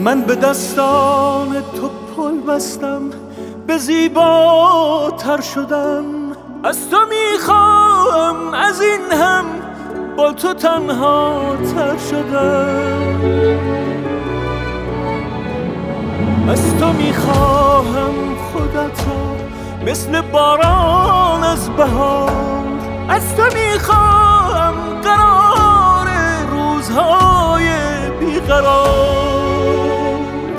من به دستان تو پل بستم، به زیباتر شدن. از تو میخواهم از این هم با تو تنها تر شدن. از تو میخواهم خودت را مثل باران از بهار. از تو میخواهم قرار روزهای بیقرار.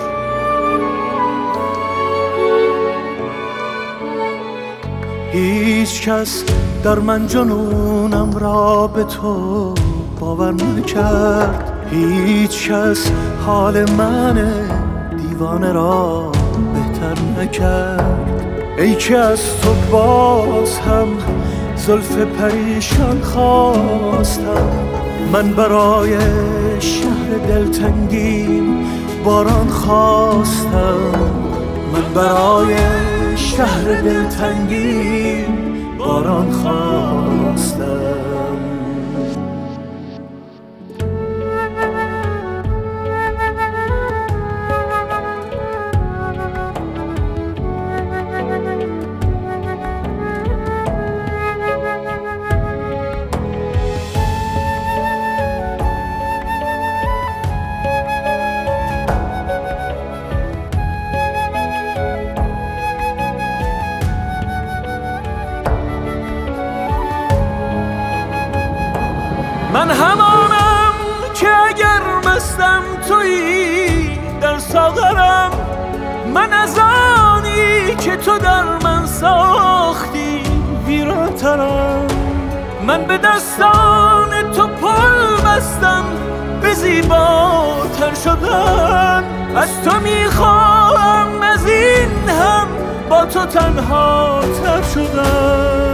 هیچ کس در من جنونم را به تو باور نکرد. هیچ کس حال من دیوانه را بهتر نکرد. ای که از تو باز هم زلف پریشان خواستم. من برای شهر دلتنگیم باران خواستم. من برای شهر دلتنگیم باران خواستم. من همانم که اگر مستم تویی در ساغرم. من از آنی که تو در من ساختی ویرانترم. من به دستان تو پل بستم، به زیباتر شدن. از تو میخواهم از این هم با تو تنها تر شدن.